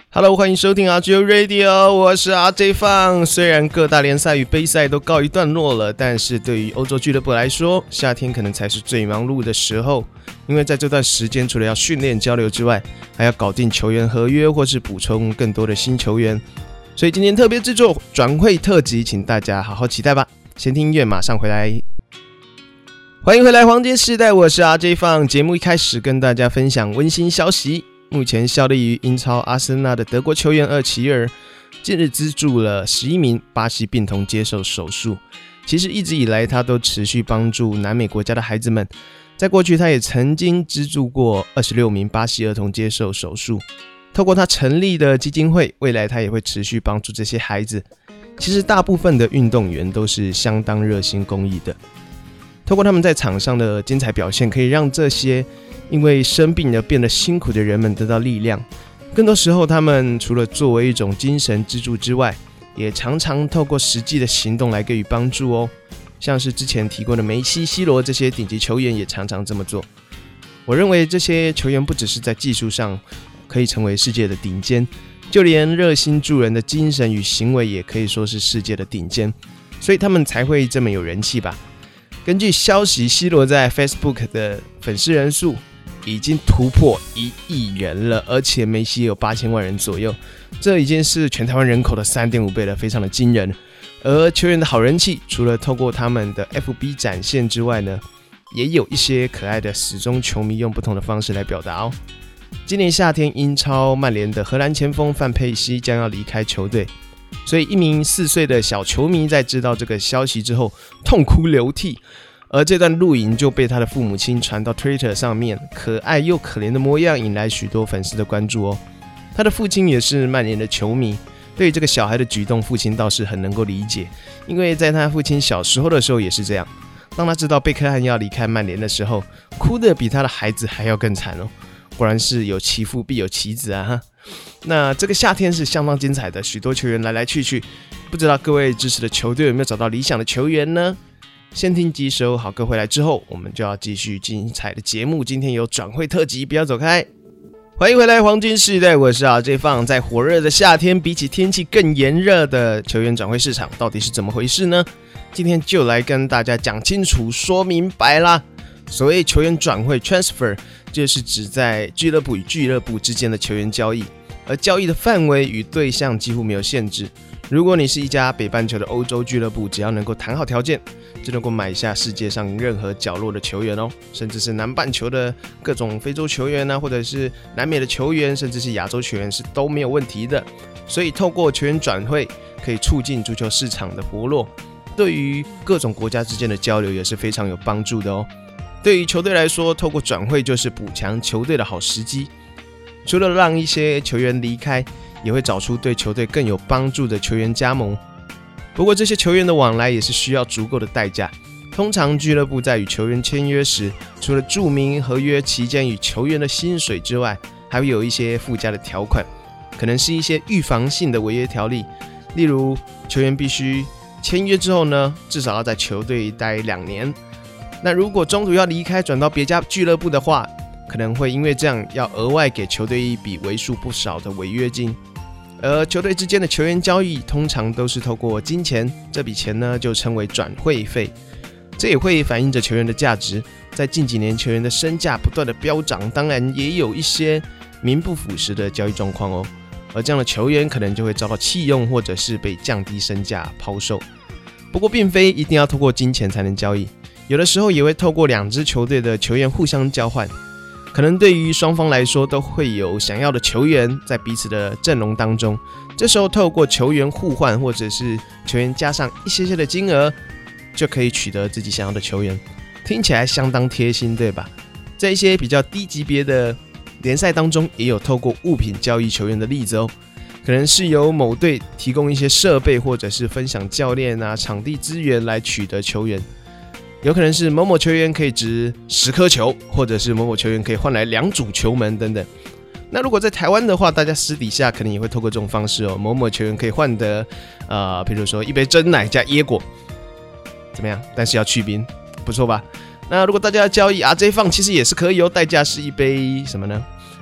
Hello， 欢迎收听 RJ Radio， 我是 RJ 放。虽然各大联赛与杯赛都告一段落了，但是对于欧洲俱乐部来说，夏天可能才是最忙碌的时候。因为在这段时间，除了要训练交流之外，还要搞定球员合约或是补充更多的新球员。所以今天特别制作转会特辑，请大家好好期待吧。先听音乐，马上回来。欢迎回来黄金时代，我是 RJ 放。节目一开始跟大家分享温馨消息。目前效力于英超阿森纳的德国球员厄齐尔，近日资助了11名巴西病童接受手术。其实一直以来，他都持续帮助南美国家的孩子们。在过去，他也曾经资助过26名巴西儿童接受手术。透过他成立的基金会，未来他也会持续帮助这些孩子。其实大部分的运动员都是相当热心公益的。透过他们在场上的精彩表现，可以让这些因为生病而变得辛苦的人们得到力量。更多时候，他们除了作为一种精神支柱之外，也常常透过实际的行动来给予帮助哦。像是之前提过的梅西、C 罗这些顶级球员也常常这么做。我认为这些球员不只是在技术上可以成为世界的顶尖，就连热心助人的精神与行为也可以说是世界的顶尖，所以他们才会这么有人气吧。根据消息，C 罗在 Facebook 的粉丝人数已经突破1亿人了，而且梅西也有8000万人左右，这已经是全台湾人口的 3.5 倍了，非常的惊人。而球员的好人气，除了透过他们的 FB 展现之外呢，也有一些可爱的死忠球迷用不同的方式来表达哦。今年夏天，英超曼联的荷兰前锋范佩西将要离开球队，所以一名4岁的小球迷在知道这个消息之后痛哭流涕，而这段录影就被他的父母亲传到 Twitter 上面，可爱又可怜的模样引来许多粉丝的关注哦。他的父亲也是曼联的球迷，对于这个小孩的举动，父亲倒是很能够理解，因为在他父亲小时候的时候也是这样。当他知道贝克汉要离开曼联的时候，哭得比他的孩子还要更惨哦。果然是有其父必有其子啊哈。那这个夏天是相当精彩的，许多球员来来去去，不知道各位支持的球队有没有找到理想的球员呢？先听几首好歌回来之后，我们就要继续精彩的节目。今天有转会特辑，不要走开。欢迎回来黄金时代，我是 RJ 放。在火热的夏天，比起天气更炎热的球员转会市场到底是怎么回事呢？今天就来跟大家讲清楚说明白啦。所谓球员转会 transfer， 就是指在俱乐部与俱乐部之间的球员交易，而交易的范围与对象几乎没有限制。如果你是一家北半球的欧洲俱乐部，只要能够谈好条件，就能够买下世界上任何角落的球员哦，甚至是南半球的各种非洲球员啊，或者是南美的球员，甚至是亚洲球员是都没有问题的。所以透过球员转会，可以促进足球市场的活络，对于各种国家之间的交流也是非常有帮助的哦。对于球队来说，透过转会就是补强球队的好时机。除了让一些球员离开，也会找出对球队更有帮助的球员加盟。不过这些球员的往来也是需要足够的代价。通常俱乐部在与球员签约时，除了注明合约期间与球员的薪水之外，还会有一些附加的条款，可能是一些预防性的违约条例。例如，球员必须签约之后呢，至少要在球队待2年。那如果中途要离开转到别家俱乐部的话，可能会因为这样要额外给球队一笔为数不少的违约金。而球队之间的球员交易通常都是透过金钱，这笔钱呢就称为转会费，这也会反映着球员的价值。在近几年球员的身价不断的飙涨，当然也有一些名不符实的交易状况哦，而这样的球员可能就会遭到弃用，或者是被降低身价抛售。不过并非一定要透过金钱才能交易，有的时候也会透过2支球队的球员互相交换，可能对于双方来说都会有想要的球员在彼此的阵容当中，这时候透过球员互换，或者是球员加上一些的金额，就可以取得自己想要的球员。听起来相当贴心，对吧？在一些比较低级别的联赛当中，也有透过物品交易球员的例子哦。可能是由某队提供一些设备，或者是分享教练啊、场地资源来取得球员。有可能是某某球员可以值10颗球，或者是某某球员可以换来2组球门等等。那如果在台湾的话，大家私底下可能也会透过这种方式哦，某某球员可以换得比如说一杯珍奶加椰果，怎么样？但是要去冰，不错吧？那如果大家要交易 RJ 放，其实也是可以哦，代价是一杯什么呢？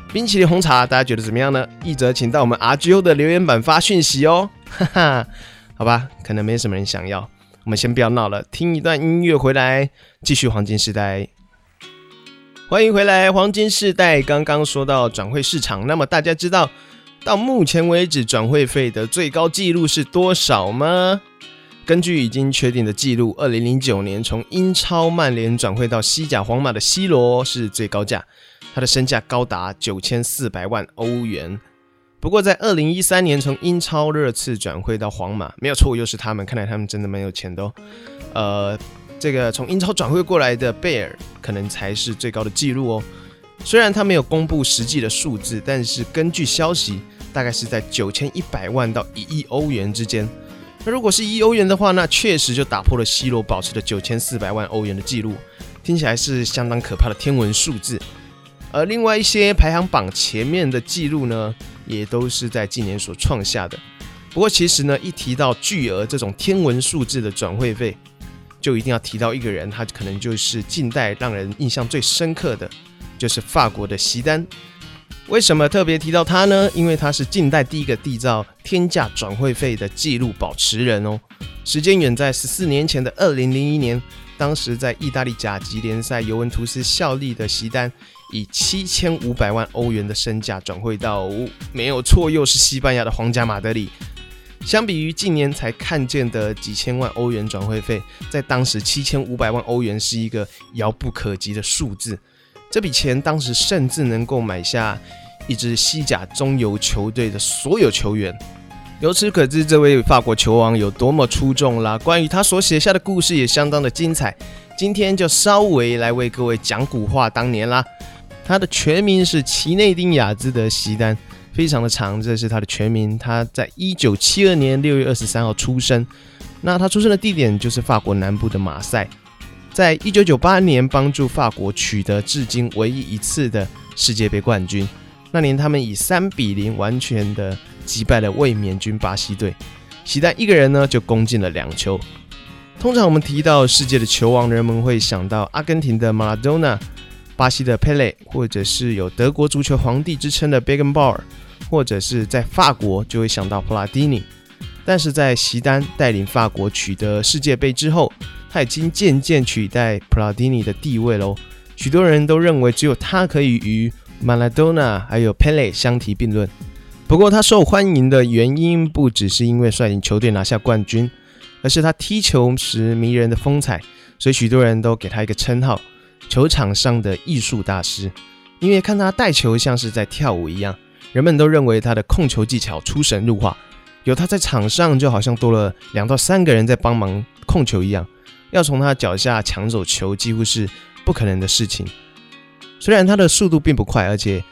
冰淇淋红茶大家觉得怎么样呢？译者请到我们 RGO 的留言板发讯息哦，哈哈，好吧，可能没什么人想要，我们先不要闹了，听一段音乐回来，继续黄金时代。欢迎回来，黄金世代。刚刚说到转会市场，那么大家知道到目前为止转会费的最高纪录是多少吗？根据已经确定的纪录，2009年从英超曼联转会到西甲皇马的 C 罗是最高价，他的身价高达9400万欧元。不过在2013年从英超热刺转会到皇马，没有错，又是他们，看来他们真的蛮有钱的哦。这个从英超转会过来的贝尔可能才是最高的纪录哦。虽然他没有公布实际的数字，但是根据消息，大概是在9100万到1亿欧元之间。那如果是1亿欧元的话，那确实就打破了 C 罗保持的9400万欧元的纪录，听起来是相当可怕的天文数字。而另外一些排行榜前面的纪录呢，也都是在近年所创下的。不过其实呢，一提到巨额这种天文数字的转会费，就一定要提到一个人，他可能就是近代让人印象最深刻的，就是法国的席丹。为什么特别提到他呢？因为他是近代第一个缔造天价转会费的纪录保持人哦。时间远在14年前的2001年，当时在意大利甲级联赛尤文图斯效力的席丹，以7500万欧元的身价转会到，没有错，又是西班牙的皇家马德里。相比于近年才看见的几千万欧元转会费，在当时7500万欧元是一个遥不可及的数字。这笔钱当时甚至能够买下一支西甲中游球队的所有球员。由此可知，这位法国球王有多么出众啦！关于他所写下的故事也相当的精彩。今天就稍微来为各位讲古话当年啦。他的全名是齐内丁雅兹德·席丹。非常的长，这是他的全名。他在1972年6月23号出生，那他出生的地点就是法国南部的马赛。在1998年帮助法国取得至今唯一一次的世界杯冠军，那年他们以3-0完全的击败了卫冕军巴西队。席丹一个人呢就攻进了2球。通常我们提到世界的球王，人们会想到阿根廷的马拉多纳、巴西的佩雷，或者是有德国足球皇帝之称的贝根鲍尔，或者是在法国就会想到普拉蒂尼。但是在席丹带领法国取得世界杯之后，他已经渐渐取代普拉蒂尼的地位咯。许多人都认为只有他可以与马拉多纳还有佩雷相提并论。不过他受欢迎的原因不只是因为率领球队拿下冠军，而是他踢球时迷人的风采，所以许多人都给他一个称号，球场上的艺术大师。因为看他带球像是在跳舞一样，人们都认为他的控球技巧出神入化，有他在场上就好像多了2到3个人在帮忙控球一样，要从他脚下抢走球几乎是不可能的事情。虽然他的速度并不快，而且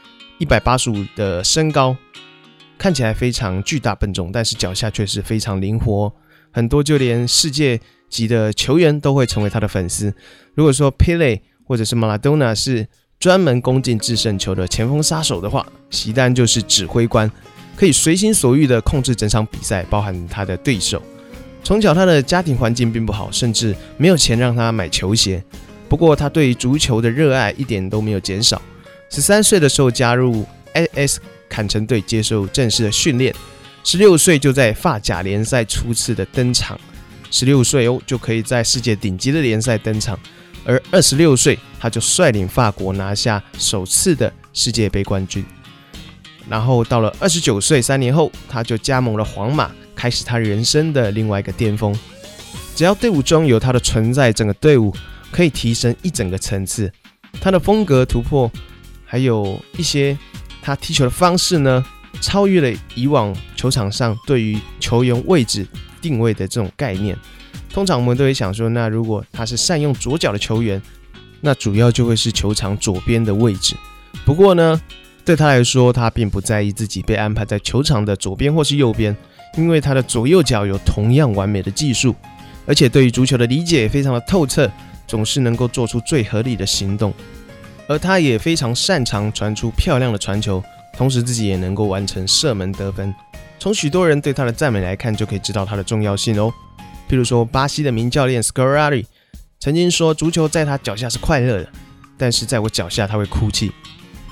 185的身高看起来非常巨大笨重，但是脚下却是非常灵活，很多就连世界级的球员都会成为他的粉丝。如果说 Pele 或者是马拉多纳是专门攻进制胜球的前锋杀手的话，席丹就是指挥官，可以随心所欲地控制整场比赛，包含他的对手。从小他的家庭环境并不好，甚至没有钱让他买球鞋。不过他对足球的热爱一点都没有减少。13岁的时候加入 AS 坎城队接受正式的训练，16岁就在法甲联赛初次的登场，16岁就可以在世界顶级的联赛登场。而26岁他就率领法国拿下首次的世界杯冠军。然后到了29岁3年后，他就加盟了皇马，开始他人生的另外一个巅峰。只要队伍中有他的存在，整个队伍可以提升一整个层次。他的风格突破，还有一些他踢球的方式呢，超越了以往球场上对于球员位置定位的这种概念。通常我们都会想说，那如果他是善用左脚的球员，那主要就会是球场左边的位置。不过呢，对他来说，他并不在意自己被安排在球场的左边或是右边，因为他的左右脚有同样完美的技术，而且对于足球的理解也非常的透彻，总是能够做出最合理的行动。而他也非常擅长传出漂亮的传球，同时自己也能够完成射门得分。从许多人对他的赞美来看，就可以知道他的重要性哦。譬如说，巴西的名教练 Scolari 曾经说，足球在他脚下是快乐的，但是在我脚下他会哭泣。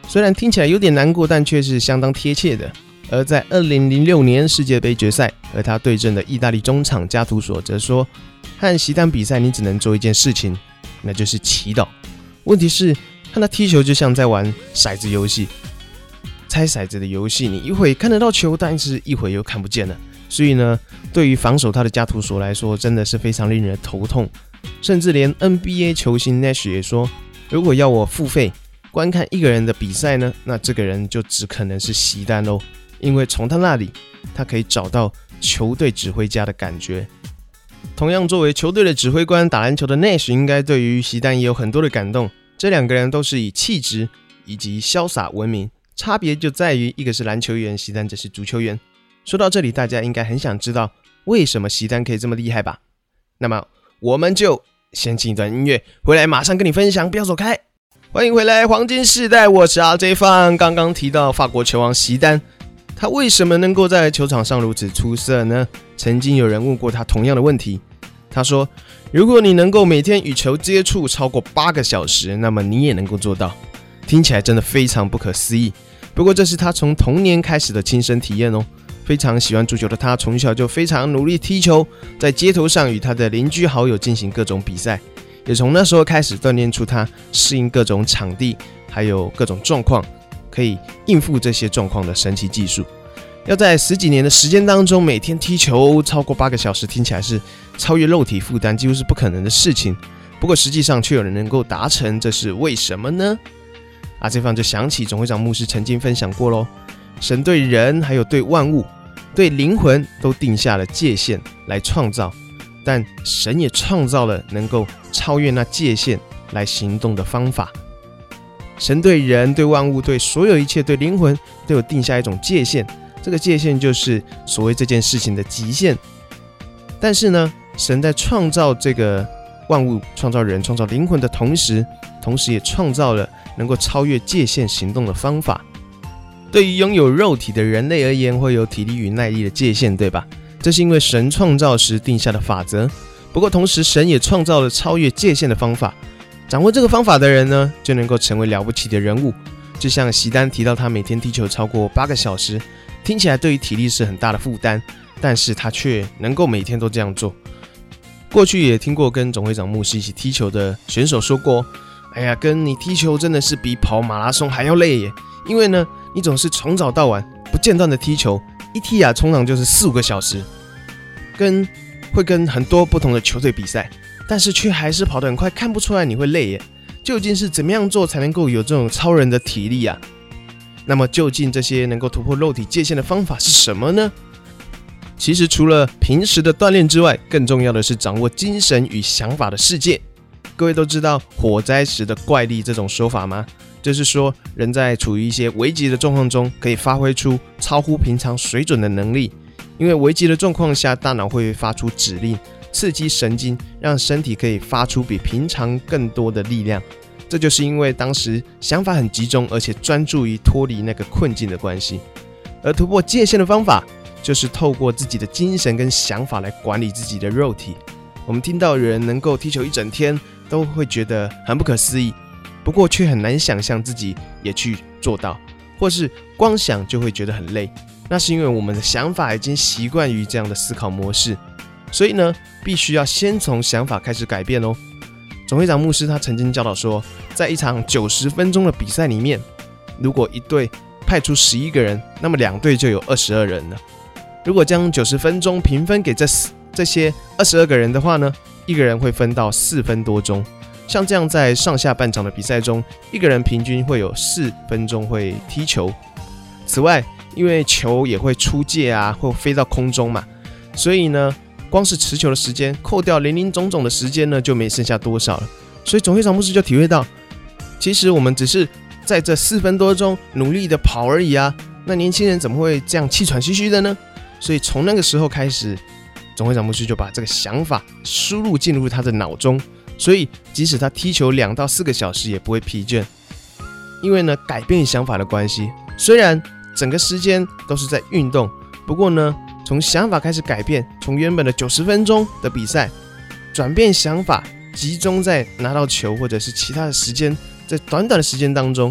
虽然听起来有点难过，但却是相当贴切的。而在2006年世界杯决赛，和他对阵的意大利中场加图索则说，和席丹比赛你只能做一件事情，那就是祈祷。问题是和他踢球就像在玩骰子游戏，猜骰子的游戏，你一会看得到球，但是一会又看不见了。所以呢，对于防守他的加图索来说，真的是非常令人头痛。甚至连 NBA 球星 Nash 也说，如果要我付费观看一个人的比赛呢，那这个人就只可能是席丹咯，因为从他那里，他可以找到球队指挥家的感觉。同样作为球队的指挥官，打篮球的 Nash 应该对于席丹也有很多的感动。这两个人都是以气质以及潇洒闻名，差别就在于一个是篮球员，席丹则是足球员。说到这里，大家应该很想知道为什么席丹可以这么厉害吧？那么我们就先进一段音乐，回来马上跟你分享，不要走开。欢迎回来黄金世代，我是 RJ 放。刚刚提到法国球王席丹，他为什么能够在球场上如此出色呢？曾经有人问过他同样的问题，他说，如果你能够每天与球接触超过8个小时，那么你也能够做到。听起来真的非常不可思议，不过这是他从童年开始的亲身体验哦。非常喜欢足球的他，从小就非常努力踢球，在街头上与他的邻居好友进行各种比赛，也从那时候开始锻炼出他适应各种场地还有各种状况，可以应付这些状况的神奇技术。要在10几年的时间当中每天踢球超过8个小时，听起来是超越肉体负担，几乎是不可能的事情。不过实际上却有人能够达成，这是为什么呢？这方就想起总会长牧师曾经分享过咯，神对人还有对万物对灵魂都定下了界限来创造，但神也创造了能够超越那界限来行动的方法。神对人对万物对所有一切对灵魂都有定下一种界限，这个界限就是所谓这件事情的极限。但是呢，神在创造这个万物创造人创造灵魂的同时也创造了能够超越界限行动的方法。对于拥有肉体的人类而言，会有体力与耐力的界限，对吧？这是因为神创造时定下的法则。不过同时神也创造了超越界限的方法，掌握这个方法的人呢，就能够成为了不起的人物。就像席丹提到他每天踢球超过8个小时，听起来对于体力是很大的负担，但是他却能够每天都这样做。过去也听过跟总会长牧师一起踢球的选手说过，跟你踢球真的是比跑马拉松还要累耶，因为呢你总是从早到晚不间断的踢球，一踢通常就是4-5个小时，会跟很多不同的球队比赛，但是却还是跑得很快，看不出来你会累耶。究竟是怎么样做才能够有这种超人的体力啊？那么究竟这些能够突破肉体界限的方法是什么呢？其实除了平时的锻炼之外，更重要的是掌握精神与想法的世界。各位都知道火灾时的怪力这种说法吗？就是说人在处于一些危急的状况中，可以发挥出超乎平常水准的能力。因为危急的状况下，大脑会发出指令，刺激神经，让身体可以发出比平常更多的力量。这就是因为当时想法很集中，而且专注于脱离那个困境的关系。而突破界限的方法，就是透过自己的精神跟想法来管理自己的肉体。我们听到有人能够踢球一整天，都会觉得很不可思议，不过却很难想象自己也去做到，或是光想就会觉得很累。那是因为我们的想法已经习惯于这样的思考模式，所以呢，必须要先从想法开始改变哦。总会长牧师他曾经教导说，在一场90分钟的比赛里面，如果一队派出11个人，那么2队就有22人了。如果将90分钟平分给这些22个人的话呢，一个人会分到4分多钟。像这样在上下半场的比赛中，一个人平均会有4分钟会踢球。此外，因为球也会出界会飞到空中嘛，所以呢，光是持球的时间扣掉林林总总的时间呢，就没剩下多少了。所以总会长牧师就体会到，其实我们只是在这4分多钟努力的跑而已啊，那年轻人怎么会这样气喘吁吁的呢？所以从那个时候开始，总会长牧师就把这个想法输入进入他的脑中，所以即使他踢球2到4个小时也不会疲倦。因为呢，改变想法的关系，虽然整个时间都是在运动，不过呢，从想法开始改变，从原本的90分钟的比赛转变想法，集中在拿到球或者是其他的时间，在短短的时间当中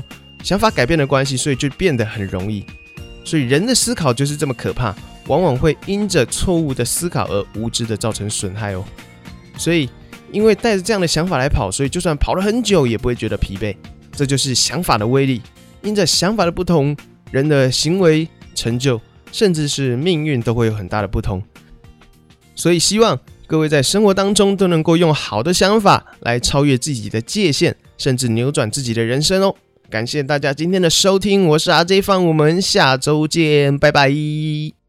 想法改变的关系，所以就变得很容易。所以人的思考就是这么可怕，往往会因着错误的思考而无知的造成损害哦。所以因为带着这样的想法来跑，所以就算跑了很久也不会觉得疲惫。这就是想法的威力，因着想法的不同，人的行为、成就，甚至是命运都会有很大的不同。所以希望各位在生活当中都能够用好的想法来超越自己的界限，甚至扭转自己的人生哦。感谢大家今天的收听，我是 RJ 放，我们下周见，拜拜。